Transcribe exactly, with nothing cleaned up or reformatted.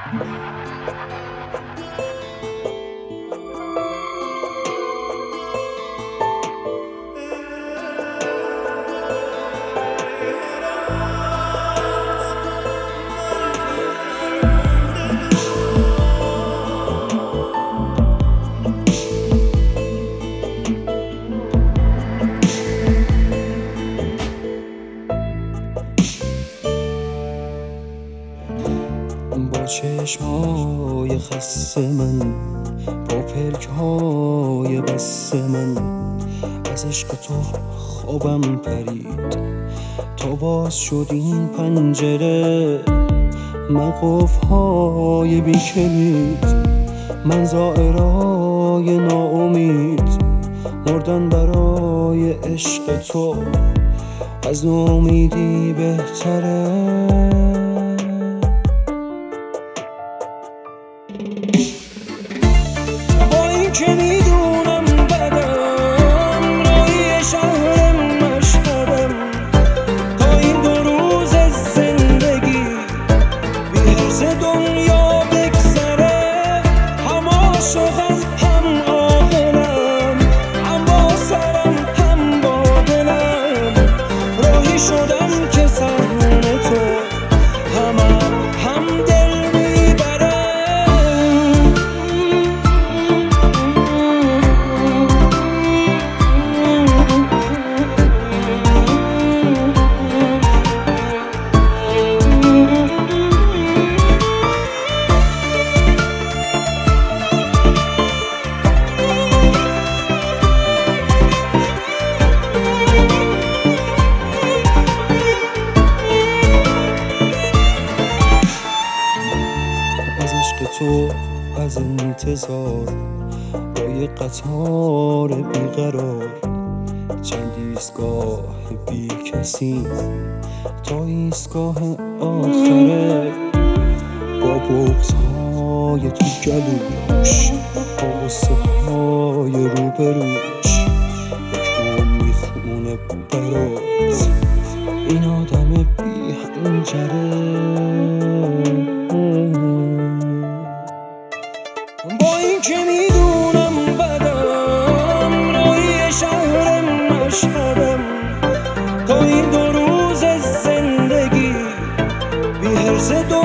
با چشمای خسته من، با پلک‌های بسته من، از عشق تو خوابم پرید تا باز شد این پنجره. من قفل‌های بی کلید، من زائرای ناامید، مردن برای عشق تو از ناامیدی بهتره. با این که میدونم بدم، راهی شهرم مشهدم، تا این دو روز زندگی بی حرص دنیا بگذره. هم عاشقم هم عاقلم، هم با سرم هم با دلم، راهی شدم که صحن تو همم هم دل میبره. از عشق تو از انتظار با یه قطار بیقرار، چند ایستگاه بی کسی تا ایستگاه آخره. با بغض‌های تو گلوش، با غصه های روبروش، یک میخونه برات این آدم بی حنجره. با این که میدونم بدم، راهی شهرم مشهدم، تا این دو روز زندگی بی حرص